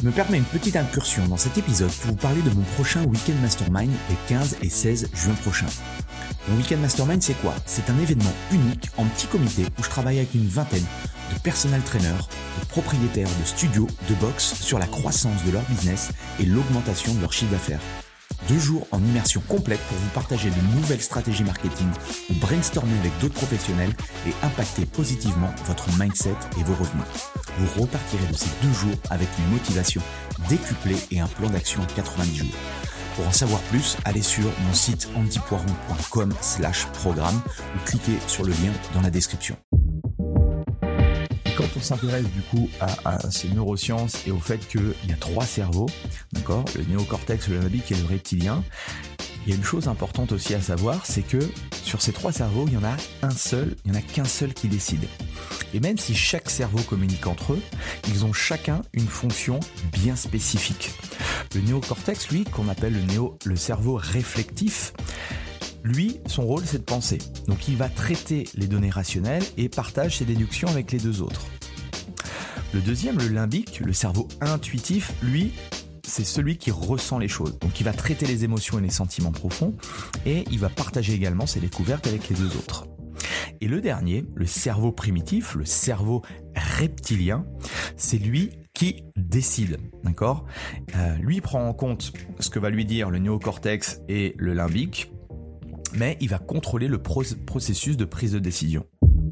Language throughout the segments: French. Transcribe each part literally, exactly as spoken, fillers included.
Je me permets une petite incursion dans cet épisode pour vous parler de mon prochain Weekend Mastermind les quinze et seize juin prochains. Mon Weekend Mastermind, c'est quoi ? C'est un événement unique en petit comité où je travaille avec une vingtaine de personal trainers, de propriétaires de studios, de box sur la croissance de leur business et l'augmentation de leur chiffre d'affaires. Deux jours en immersion complète pour vous partager de nouvelles stratégies marketing ou brainstormer avec d'autres professionnels et impacter positivement votre mindset et vos revenus. Vous repartirez de ces deux jours avec une motivation décuplée et un plan d'action en quatre-vingt-dix jours. Pour en savoir plus, allez sur mon site andypoiron point com slash programme ou cliquez sur le lien dans la description. Quand on s'intéresse du coup à, à ces neurosciences et au fait qu'il y a trois cerveaux, d'accord, le néocortex, le limbique et le reptilien, il y a une chose importante aussi à savoir, c'est que sur ces trois cerveaux, il y en a un seul, il n'y en a qu'un seul qui décide. Et même si chaque cerveau communique entre eux, ils ont chacun une fonction bien spécifique. Le néocortex, lui, qu'on appelle le, néo, le cerveau réflectif, lui, son rôle, c'est de penser. Donc, il va traiter les données rationnelles et partage ses déductions avec les deux autres. Le deuxième, le limbique, le cerveau intuitif, lui, c'est celui qui ressent les choses. Donc, il va traiter les émotions et les sentiments profonds et il va partager également ses découvertes avec les deux autres. Et le dernier, le cerveau primitif, le cerveau reptilien, c'est lui qui décide, d'accord ? euh, Lui prend en compte ce que va lui dire le néocortex et le limbique, mais il va contrôler le processus de prise de décision.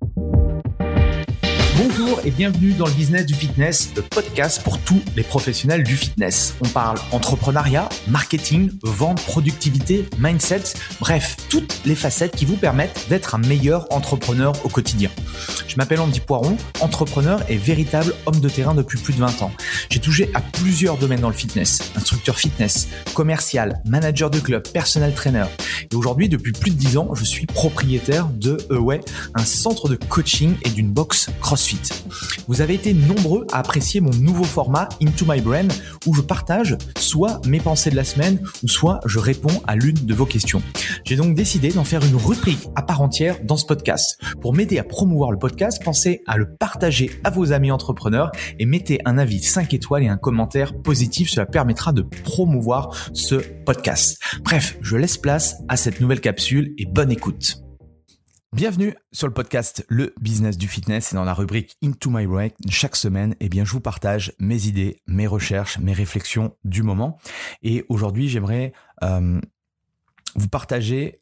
Bonjour et bienvenue dans le business du fitness, le podcast pour tous les professionnels du fitness. On parle entrepreneuriat, marketing, vente, productivité, mindset, bref, toutes les facettes qui vous permettent d'être un meilleur entrepreneur au quotidien. Je m'appelle Andy Poiron, entrepreneur et véritable homme de terrain depuis plus de vingt ans. J'ai touché à plusieurs domaines dans le fitness, instructeur fitness, commercial, manager de club, personal trainer. Et aujourd'hui, depuis plus de dix ans, je suis propriétaire de Away, un centre de coaching et d'une box CrossFit. Vous avez été nombreux à apprécier mon nouveau format Into My Brain où je partage soit mes pensées de la semaine ou soit je réponds à l'une de vos questions. J'ai donc décidé d'en faire une rubrique à part entière dans ce podcast. Pour m'aider à promouvoir le podcast, pensez à le partager à vos amis entrepreneurs et mettez un avis cinq étoiles et un commentaire positif. Cela permettra de promouvoir ce podcast. Bref, je laisse place à cette nouvelle capsule et bonne écoute. Bienvenue sur le podcast Le Business du Fitness et dans la rubrique Into My Brain. Chaque semaine, eh bien, je vous partage mes idées, mes recherches, mes réflexions du moment. Et aujourd'hui, j'aimerais euh, vous partager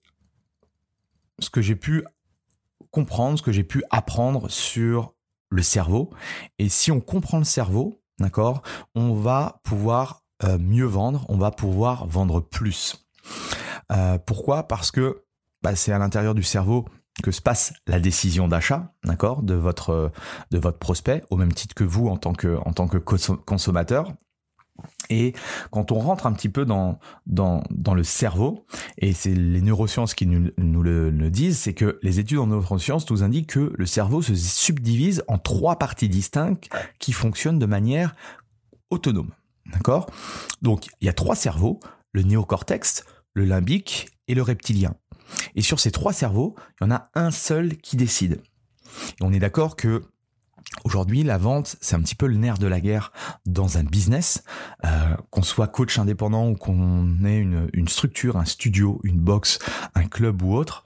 ce que j'ai pu comprendre, ce que j'ai pu apprendre sur le cerveau. Et si on comprend le cerveau, d'accord, on va pouvoir euh, mieux vendre, on va pouvoir vendre plus. Euh, pourquoi ? Parce que bah, c'est à l'intérieur du cerveau que se passe la décision d'achat, d'accord, de votre de votre prospect, au même titre que vous en tant que en tant que consommateur. Et quand on rentre un petit peu dans dans dans le cerveau, et c'est les neurosciences qui nous, nous le, le disent, c'est que les études en neurosciences nous indiquent que le cerveau se subdivise en trois parties distinctes qui fonctionnent de manière autonome, d'accord ? Donc il y a trois cerveaux, le néocortex, le limbique et le reptilien. Et sur ces trois cerveaux, il y en a un seul qui décide. Et on est d'accord que aujourd'hui, la vente, c'est un petit peu le nerf de la guerre dans un business, euh, qu'on soit coach indépendant ou qu'on ait une, une structure, un studio, une box, un club ou autre.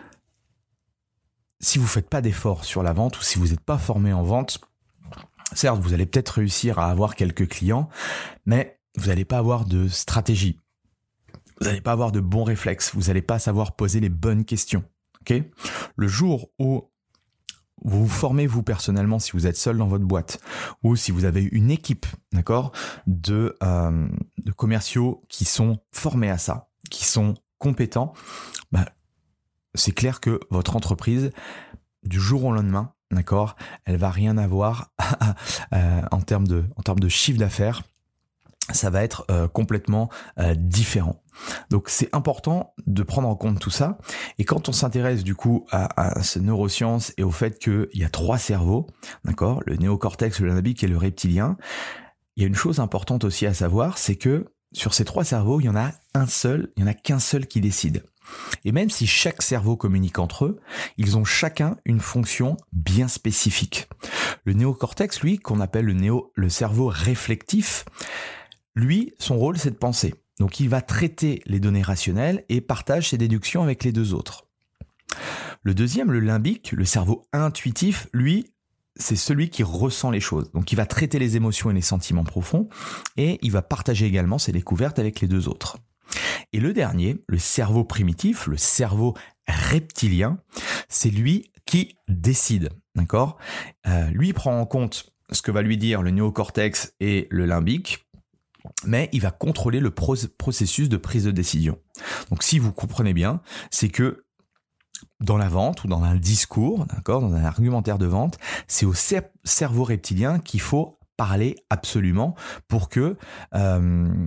Si vous faites pas d'efforts sur la vente ou si vous n'êtes pas formé en vente, certes, vous allez peut-être réussir à avoir quelques clients, mais vous n'allez pas avoir de stratégie. Vous n'allez pas avoir de bons réflexes, vous n'allez pas savoir poser les bonnes questions. Okay ? Le jour où vous vous formez vous personnellement, si vous êtes seul dans votre boîte, ou si vous avez une équipe, d'accord, de, euh, de commerciaux qui sont formés à ça, qui sont compétents, bah, c'est clair que votre entreprise, du jour au lendemain, d'accord, elle va rien avoir euh, en termes de, en termes de chiffre d'affaires. Ça va être euh, complètement euh, différent. Donc c'est important de prendre en compte tout ça. Et quand on s'intéresse du coup à, à ces neurosciences et au fait qu'il y a trois cerveaux, d'accord, le néocortex, le limbique et le reptilien, il y a une chose importante aussi à savoir, c'est que sur ces trois cerveaux, il y en a un seul, il y en a qu'un seul qui décide. Et même si chaque cerveau communique entre eux, ils ont chacun une fonction bien spécifique. Le néocortex, lui, qu'on appelle le, néo, le cerveau réflectif, lui, son rôle, c'est de penser. Donc, il va traiter les données rationnelles et partage ses déductions avec les deux autres. Le deuxième, le limbique, le cerveau intuitif, lui, c'est celui qui ressent les choses. Donc, il va traiter les émotions et les sentiments profonds et il va partager également ses découvertes avec les deux autres. Et le dernier, le cerveau primitif, le cerveau reptilien, c'est lui qui décide, d'accord ? euh, Lui prend en compte ce que va lui dire le néocortex et le limbique, mais il va contrôler le processus de prise de décision. Donc, si vous comprenez bien, c'est que dans la vente ou dans un discours, d'accord, dans un argumentaire de vente, c'est au cer- cerveau reptilien qu'il faut parler absolument pour que, euh,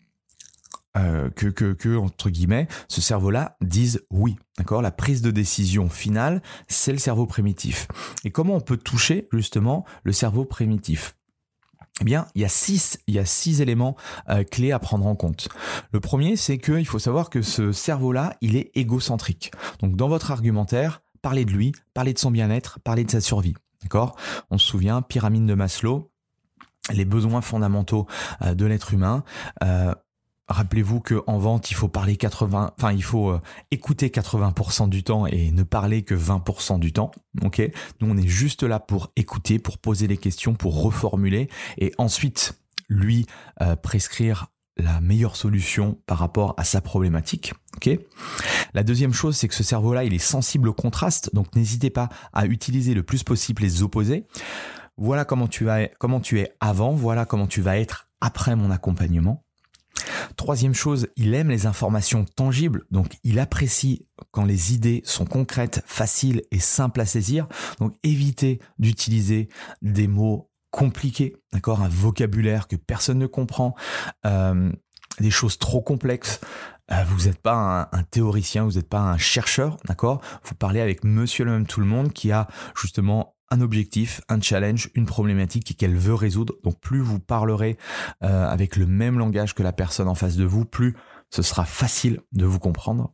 euh, que, que, que, entre guillemets, ce cerveau-là dise oui. D'accord ? La prise de décision finale, c'est le cerveau primitif. Et comment on peut toucher justement le cerveau primitif ? Eh bien, il y a six, il y a six éléments euh, clés à prendre en compte. Le premier, c'est qu'il faut savoir que ce cerveau-là, il est égocentrique. Donc, dans votre argumentaire, parlez de lui, parlez de son bien-être, parlez de sa survie. D'accord ? On se souvient, pyramide de Maslow, les besoins fondamentaux euh, de l'être humain. Euh, Rappelez-vous qu'en vente, il faut parler quatre-vingts, enfin, il faut euh, écouter quatre-vingts pour cent du temps et ne parler que vingt pour cent du temps. Ok ? Nous, on est juste là pour écouter, pour poser les questions, pour reformuler et ensuite lui euh, prescrire la meilleure solution par rapport à sa problématique. Ok ? La deuxième chose, c'est que ce cerveau-là, il est sensible au contraste, donc n'hésitez pas à utiliser le plus possible les opposés. Voilà comment tu vas, comment tu es avant, voilà comment tu vas être après mon accompagnement. Troisième chose, il aime les informations tangibles, donc il apprécie quand les idées sont concrètes, faciles et simples à saisir. Donc évitez d'utiliser des mots compliqués, d'accord, un vocabulaire que personne ne comprend, euh, des choses trop complexes. Euh, vous n'êtes pas un, un théoricien, vous n'êtes pas un chercheur, d'accord. Vous parlez avec Monsieur le même tout le monde qui a justement un objectif, un challenge, une problématique qu'elle veut résoudre. Donc plus vous parlerez euh, avec le même langage que la personne en face de vous, plus ce sera facile de vous comprendre.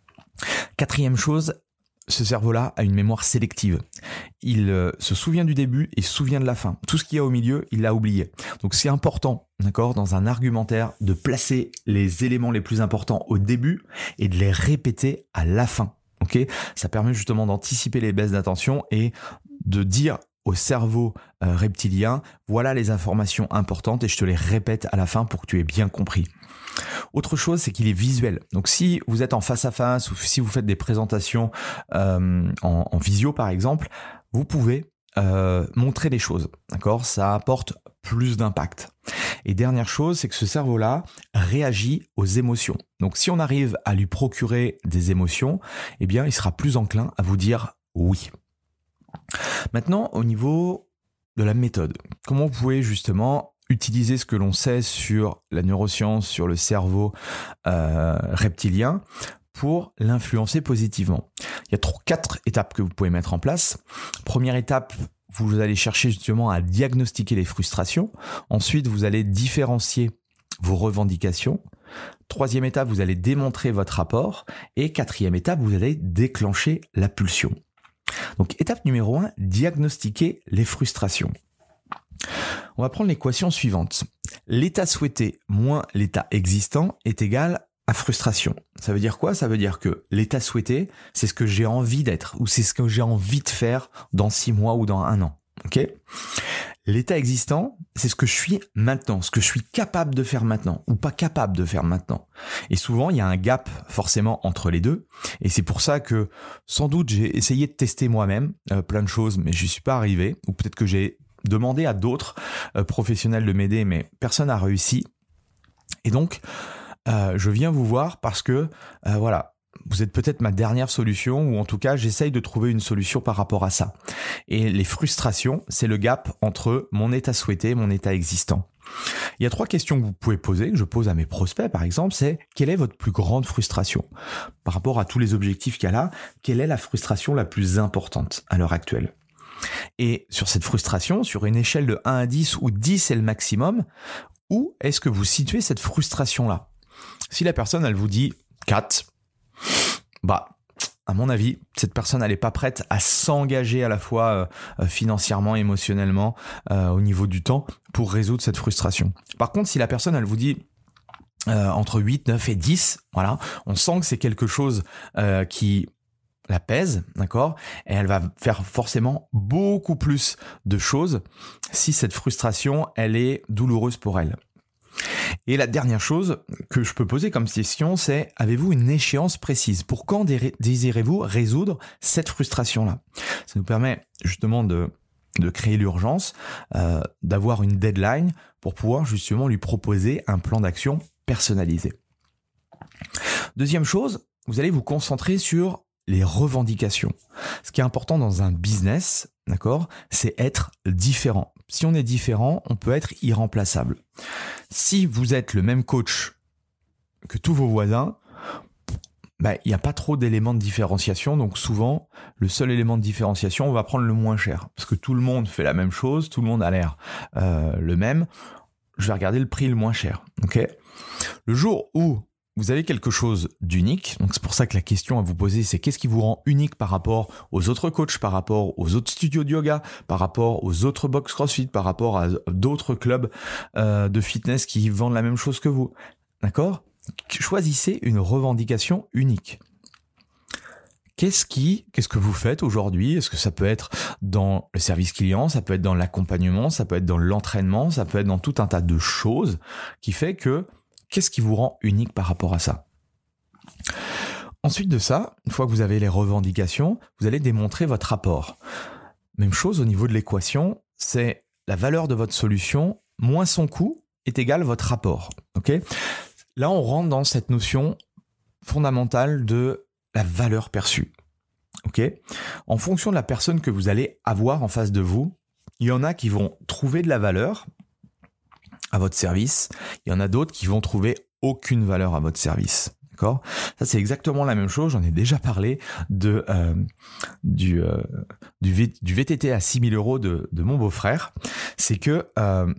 Quatrième chose, ce cerveau-là a une mémoire sélective. Il euh, se souvient du début et se souvient de la fin. Tout ce qu'il y a au milieu, il l'a oublié. Donc c'est important, d'accord, dans un argumentaire, de placer les éléments les plus importants au début et de les répéter à la fin. Ok ? Ça permet justement d'anticiper les baisses d'attention et de dire au cerveau euh, reptilien, voilà les informations importantes et je te les répète à la fin pour que tu aies bien compris. Autre chose, c'est qu'il est visuel. Donc si vous êtes en face à face ou si vous faites des présentations euh, en, en visio par exemple, vous pouvez euh, montrer des choses. D'accord ? Ça apporte plus d'impact. Et dernière chose, c'est que ce cerveau-là réagit aux émotions. Donc si on arrive à lui procurer des émotions, eh bien il sera plus enclin à vous dire oui. Maintenant, au niveau de la méthode, comment vous pouvez justement utiliser ce que l'on sait sur la neuroscience, sur le cerveau euh, reptilien pour l'influencer positivement ? Il y a trois, quatre étapes que vous pouvez mettre en place. Première étape, vous allez chercher justement à diagnostiquer les frustrations. Ensuite, vous allez différencier vos revendications. Troisième étape, vous allez démontrer votre rapport. Et quatrième étape, vous allez déclencher la pulsion. Donc, étape numéro un, diagnostiquer les frustrations. On va prendre l'équation suivante. L'état souhaité moins l'état existant est égal à frustration. Ça veut dire quoi ? Ça veut dire que l'état souhaité, c'est ce que j'ai envie d'être ou c'est ce que j'ai envie de faire dans six mois ou dans un an. Ok ? L'état existant, c'est ce que je suis maintenant, ce que je suis capable de faire maintenant ou pas capable de faire maintenant. Et souvent, il y a un gap forcément entre les deux. Et c'est pour ça que sans doute, j'ai essayé de tester moi-même euh, plein de choses, mais je n'y suis pas arrivé. Ou peut-être que j'ai demandé à d'autres euh, professionnels de m'aider, mais personne n'a réussi. Et donc, euh, je viens vous voir parce que, euh, voilà, vous êtes peut-être ma dernière solution, ou en tout cas, j'essaye de trouver une solution par rapport à ça. Et les frustrations, c'est le gap entre mon état souhaité et mon état existant. Il y a trois questions que vous pouvez poser, que je pose à mes prospects par exemple, c'est quelle est votre plus grande frustration ? Par rapport à tous les objectifs qu'il y a là, quelle est la frustration la plus importante à l'heure actuelle ? Et sur cette frustration, sur une échelle de un à dix, où dix est le maximum, où est-ce que vous situez cette frustration-là? Si la personne, elle vous dit quatre, bah, à mon avis, cette personne, elle n'est pas prête à s'engager à la fois euh, financièrement, émotionnellement, euh, au niveau du temps, pour résoudre cette frustration. Par contre, si la personne, elle vous dit euh, entre huit, neuf et dix, voilà, on sent que c'est quelque chose euh, qui la pèse, d'accord? Et elle va faire forcément beaucoup plus de choses si cette frustration, elle est douloureuse pour elle. Et la dernière chose que je peux poser comme question, c'est avez-vous une échéance précise? Pour quand dé- désirez-vous résoudre cette frustration-là? Ça nous permet justement de, de créer l'urgence, euh, d'avoir une deadline pour pouvoir justement lui proposer un plan d'action personnalisé. Deuxième chose, vous allez vous concentrer sur les revendications. Ce qui est important dans un business, d'accord, c'est être différent. Si on est différent, on peut être irremplaçable. Si vous êtes le même coach que tous vos voisins, bah, il n'y a pas trop d'éléments de différenciation. Donc souvent, le seul élément de différenciation, on va prendre le moins cher. Parce que tout le monde fait la même chose, tout le monde a l'air euh, le même. Je vais regarder le prix le moins cher. Okay ? Le jour où vous avez quelque chose d'unique, donc c'est pour ça que la question à vous poser, c'est qu'est-ce qui vous rend unique par rapport aux autres coachs, par rapport aux autres studios de yoga, par rapport aux autres box CrossFit, par rapport à d'autres clubs euh, de fitness qui vendent la même chose que vous. D'accord ? Choisissez une revendication unique. Qu'est-ce qui, qu'est-ce que vous faites aujourd'hui? Est-ce que ça peut être dans le service client, ça peut être dans l'accompagnement, ça peut être dans l'entraînement, ça peut être dans tout un tas de choses qui fait que qu'est-ce qui vous rend unique par rapport à ça? Ensuite de ça, une fois que vous avez les revendications, vous allez démontrer votre apport. Même chose au niveau de l'équation, c'est la valeur de votre solution moins son coût est égal à votre apport. Okay ? Là, on rentre dans cette notion fondamentale de la valeur perçue. Okay ? En fonction de la personne que vous allez avoir en face de vous, il y en a qui vont trouver de la valeur à votre service, il y en a d'autres qui vont trouver aucune valeur à votre service. D'accord ? Ça, c'est exactement la même chose. J'en ai déjà parlé de, euh, du, euh, du, v, du V T T à six mille euros de, de mon beau-frère. C'est que euh,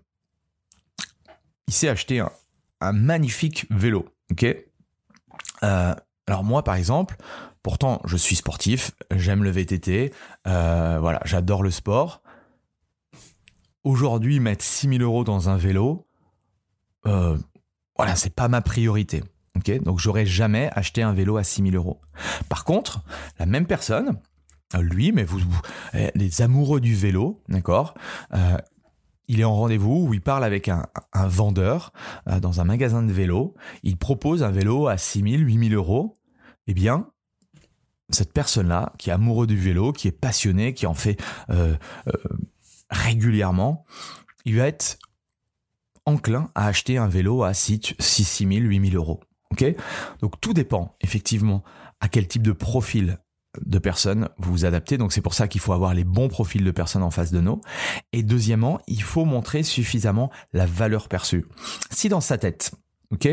il s'est acheté un, un magnifique vélo. Okay ? euh, alors moi, par exemple, pourtant, je suis sportif, j'aime le V T T, euh, voilà, j'adore le sport. Aujourd'hui, mettre six mille euros dans un vélo, euh, voilà, c'est pas ma priorité. Okay ? Donc, j'aurais jamais acheté un vélo à six mille euros. Par contre, la même personne, lui, mais vous, vous les amoureux du vélo, d'accord, euh, il est en rendez-vous où il parle avec un, un vendeur euh, dans un magasin de vélo. Il propose un vélo à six mille, huit mille euros. Eh bien, cette personne-là, qui est amoureux du vélo, qui est passionné, qui en fait euh, euh, régulièrement, il va être enclin à acheter un vélo à six mille, huit mille euros. Okay ? Donc, tout dépend, effectivement, à quel type de profil de personnes vous vous adaptez. Donc, c'est pour ça qu'il faut avoir les bons profils de personnes en face de nous. Et deuxièmement, il faut montrer suffisamment la valeur perçue. Si dans sa tête, ok,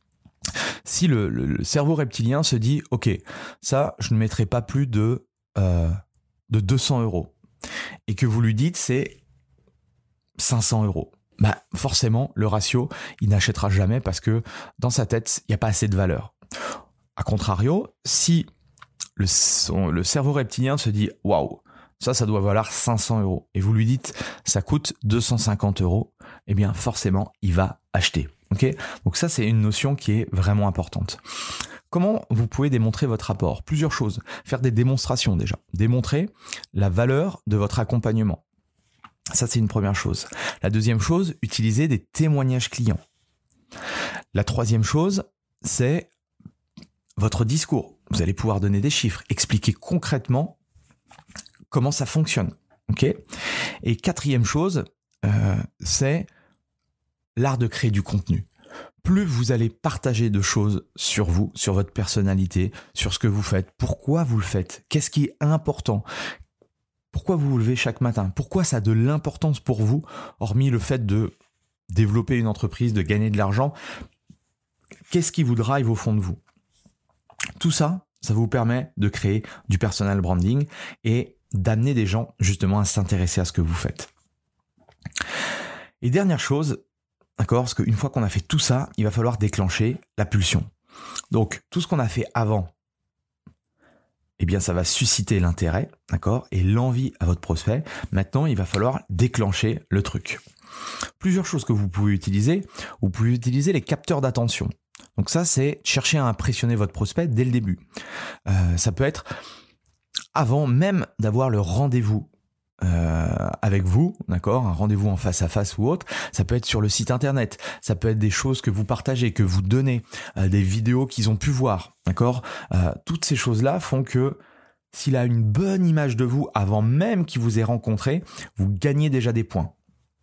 si le, le, le cerveau reptilien se dit, ok, ça, je ne mettrai pas plus de, euh, de deux cents euros, et que vous lui dites, c'est cinq cents euros. Bah, forcément, le ratio, il n'achètera jamais parce que dans sa tête, il n'y a pas assez de valeur. A contrario, si le, son, le cerveau reptilien se dit « Waouh, ça, ça doit valoir cinq cents euros » et vous lui dites « Ça coûte deux cent cinquante euros », eh bien, forcément, il va acheter. Okay ? Donc ça, c'est une notion qui est vraiment importante. Comment vous pouvez démontrer votre apport? Plusieurs choses. Faire des démonstrations déjà. Démontrer la valeur de votre accompagnement. Ça, c'est une première chose. La deuxième chose, utiliser des témoignages clients. La troisième chose, c'est votre discours. Vous allez pouvoir donner des chiffres, expliquer concrètement comment ça fonctionne. Okay ? Et quatrième chose, euh, c'est l'art de créer du contenu. Plus vous allez partager de choses sur vous, sur votre personnalité, sur ce que vous faites, pourquoi vous le faites, qu'est-ce qui est important, pourquoi vous vous levez chaque matin, pourquoi ça a de l'importance pour vous, hormis le fait de développer une entreprise, de gagner de l'argent, qu'est-ce qui vous drive au fond de vous? Tout ça, ça vous permet de créer du personal branding et d'amener des gens justement à s'intéresser à ce que vous faites. Et dernière chose, d'accord ? Parce qu'une fois qu'on a fait tout ça, il va falloir déclencher la pulsion. Donc, tout ce qu'on a fait avant, eh bien, ça va susciter l'intérêt, d'accord ? Et l'envie à votre prospect. Maintenant, il va falloir déclencher le truc. Plusieurs choses que vous pouvez utiliser. Vous pouvez utiliser les capteurs d'attention. Donc ça, c'est chercher à impressionner votre prospect dès le début. Euh, ça peut être avant même d'avoir le rendez-vous euh, avec vous, d'accord, un rendez-vous en face à face ou autre. Ça peut être sur le site internet. Ça peut être des choses que vous partagez, que vous donnez, euh, des vidéos qu'ils ont pu voir, d'accord. Euh, toutes ces choses-là font que s'il a une bonne image de vous avant même qu'il vous ait rencontré, vous gagnez déjà des points.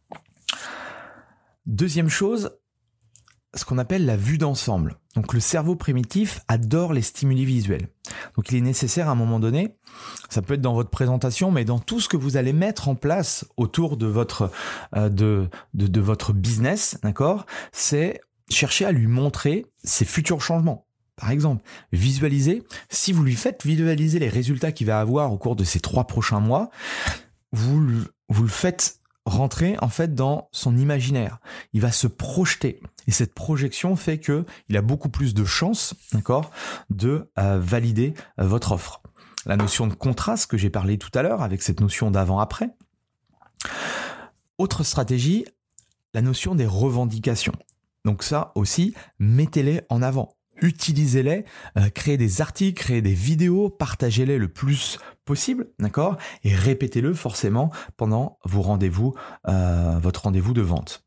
Deuxième chose, ce qu'on appelle la vue d'ensemble. Donc le cerveau primitif adore les stimuli visuels. Donc il est nécessaire à un moment donné, ça peut être dans votre présentation, mais dans tout ce que vous allez mettre en place autour de votre, euh, de, de, de votre business, d'accord, c'est chercher à lui montrer ses futurs changements. Par exemple, visualiser, si vous lui faites visualiser les résultats qu'il va avoir au cours de ces trois prochains mois, vous, vous le faites rentrer en fait dans son imaginaire. Il va se projeter et cette projection fait que il a beaucoup plus de chances, d'accord, de euh, valider euh, votre offre. La notion de contraste que j'ai parlé tout à l'heure avec cette notion d'avant-après. Autre stratégie, la notion des revendications. Donc ça aussi, mettez-les en avant. Utilisez-les, euh, créez des articles, créez des vidéos, partagez-les le plus possible, d'accord ? Et répétez-le forcément pendant vos rendez-vous, euh, votre rendez-vous de vente.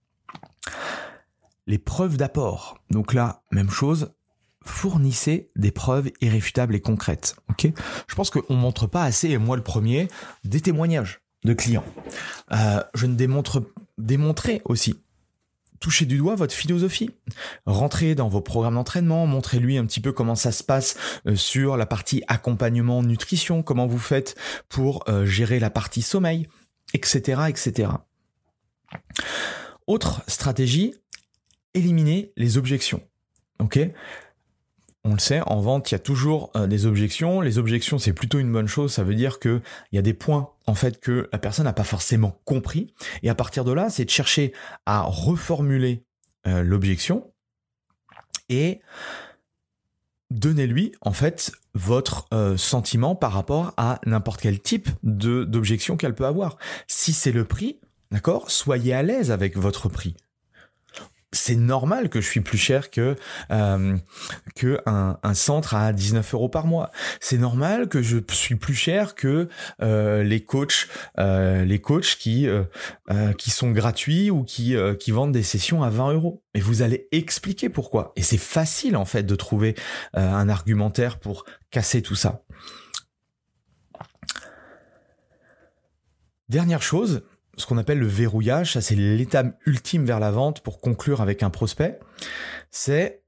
Les preuves d'apport. Donc là, même chose, fournissez des preuves irréfutables et concrètes, ok ? Je pense qu'on ne montre pas assez, et moi le premier, des témoignages de clients. Euh, je ne démontre, démontrer aussi. Touchez du doigt votre philosophie. Rentrez dans vos programmes d'entraînement, montrez-lui un petit peu comment ça se passe euh, sur la partie accompagnement, nutrition, comment vous faites pour euh, gérer la partie sommeil, et cetera, et cetera. Autre stratégie, éliminer les objections. Ok ? On le sait, en vente, il y a toujours euh, des objections. Les objections, c'est plutôt une bonne chose. Ça veut dire que il y a des points, en fait, que la personne n'a pas forcément compris. Et à partir de là, c'est de chercher à reformuler euh, l'objection et donnez-lui, en fait, votre euh, sentiment par rapport à n'importe quel type de, d'objection qu'elle peut avoir. Si c'est le prix, d'accord, soyez à l'aise avec votre prix. C'est normal que je suis plus cher que euh, que un, un centre à dix-neuf euros par mois. C'est normal que je suis plus cher que euh, les coachs, euh, les coachs qui euh, euh, qui sont gratuits ou qui euh, qui vendent des sessions à vingt euros. Et vous allez expliquer pourquoi. Et c'est facile en fait de trouver euh, un argumentaire pour casser tout ça. Dernière chose. Ce qu'on appelle le verrouillage, ça c'est l'étape ultime vers la vente pour conclure avec un prospect, c'est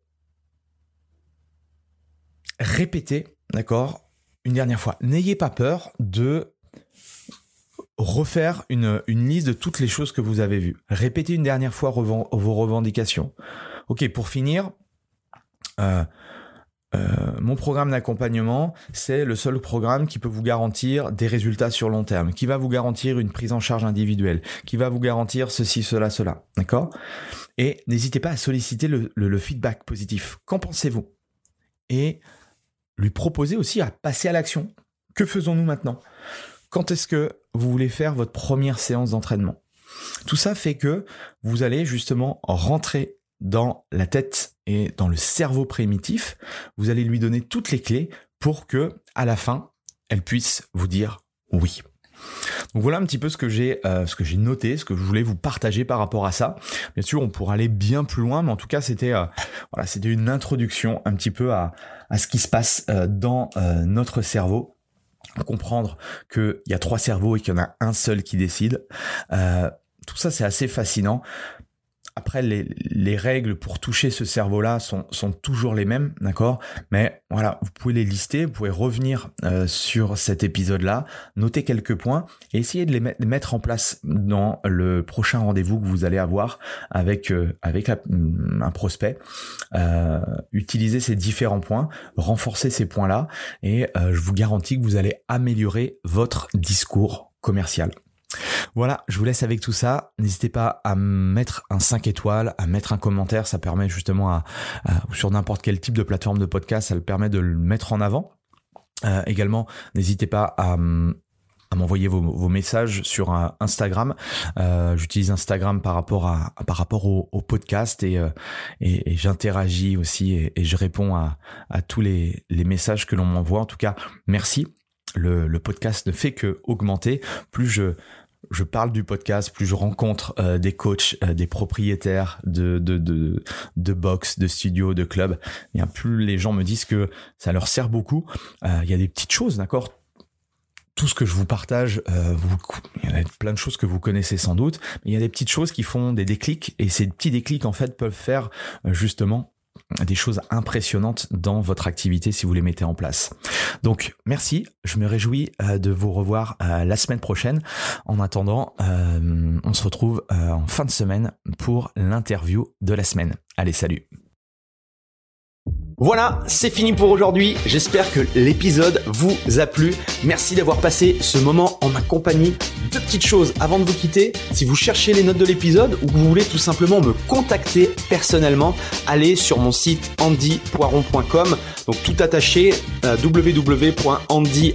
répéter, d'accord, une dernière fois. N'ayez pas peur de refaire une, une liste de toutes les choses que vous avez vues. Répétez une dernière fois revend, vos revendications. Ok, pour finir, euh, Euh, mon programme d'accompagnement, c'est le seul programme qui peut vous garantir des résultats sur long terme, qui va vous garantir une prise en charge individuelle, qui va vous garantir ceci, cela, cela, d'accord ? Et n'hésitez pas à solliciter le, le, le feedback positif. Qu'en pensez-vous ? Et lui proposer aussi à passer à l'action. Que faisons-nous maintenant ? Quand est-ce que vous voulez faire votre première séance d'entraînement ? Tout ça fait que vous allez justement rentrer dans la tête et dans le cerveau primitif, vous allez lui donner toutes les clés pour que, à la fin, elle puisse vous dire oui. Donc voilà un petit peu ce que j'ai, euh, ce que j'ai noté, ce que je voulais vous partager par rapport à ça. Bien sûr, on pourra aller bien plus loin, mais en tout cas, c'était, euh, voilà, c'était une introduction un petit peu à, à ce qui se passe euh, dans euh, notre cerveau. Comprendre qu'il y a trois cerveaux et qu'il y en a un seul qui décide. Euh, tout ça, c'est assez fascinant. Après, les, les règles pour toucher ce cerveau-là sont, sont toujours les mêmes, d'accord ? Mais voilà, vous pouvez les lister, vous pouvez revenir euh, sur cet épisode-là, noter quelques points et essayer de les met- mettre en place dans le prochain rendez-vous que vous allez avoir avec, euh, avec la, un prospect. Euh, utilisez ces différents points, renforcez ces points-là et euh, je vous garantis que vous allez améliorer votre discours commercial. Voilà, je vous laisse avec tout ça. N'hésitez pas à mettre un cinq étoiles, à mettre un commentaire. Ça permet justement à, à sur n'importe quel type de plateforme de podcast, ça le permet de le mettre en avant. Euh, également, n'hésitez pas à, à m'envoyer vos, vos messages sur uh, Instagram. Euh, j'utilise Instagram par rapport à par rapport au, au podcast et, euh, et, et j'interagis aussi et, et je réponds à, à tous les, les messages que l'on m'envoie. En tout cas, merci. Le, le podcast ne fait que augmenter. Plus je je parle du podcast, plus je rencontre euh, des coachs, euh, des propriétaires de de de de box, de studios, de clubs, et plus les gens me disent que ça leur sert beaucoup. Euh, il y a des petites choses, d'accord. Tout ce que je vous partage, euh, vous, il y a plein de choses que vous connaissez sans doute, mais il y a des petites choses qui font des déclics, et ces petits déclics en fait peuvent faire euh, justement des choses impressionnantes dans votre activité si vous les mettez en place. Donc merci, je me réjouis euh, de vous revoir euh, la semaine prochaine. En attendant, euh, on se retrouve euh, en fin de semaine pour l'interview de la semaine. Allez, salut. Voilà, c'est fini pour aujourd'hui. J'espère que l'épisode vous a plu. Merci d'avoir passé ce moment en ma compagnie. Deux petites choses avant de vous quitter. Si vous cherchez les notes de l'épisode ou que vous voulez tout simplement me contacter personnellement, allez sur mon site andy poiron point com. Donc tout attaché, euh, w w w point andy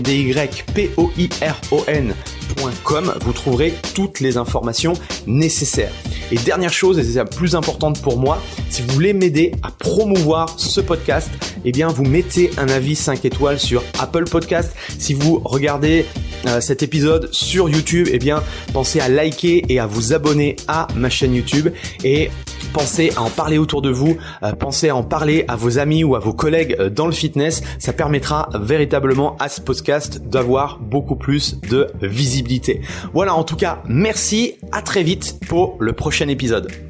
poiron point com. Vous trouverez toutes les informations nécessaires. Et dernière chose, et c'est la plus importante pour moi, si vous voulez m'aider à promouvoir ce podcast, eh bien vous mettez un avis cinq étoiles sur Apple Podcast. Si vous regardez euh, cet épisode sur YouTube, eh bien pensez à liker et à vous abonner à ma chaîne YouTube et pensez à en parler autour de vous, euh, pensez à en parler à vos amis ou à vos collègues euh, dans le fitness. Ça permettra véritablement à ce podcast d'avoir beaucoup plus de visibilité. Voilà, en tout cas, merci, à très vite pour le prochain épisode.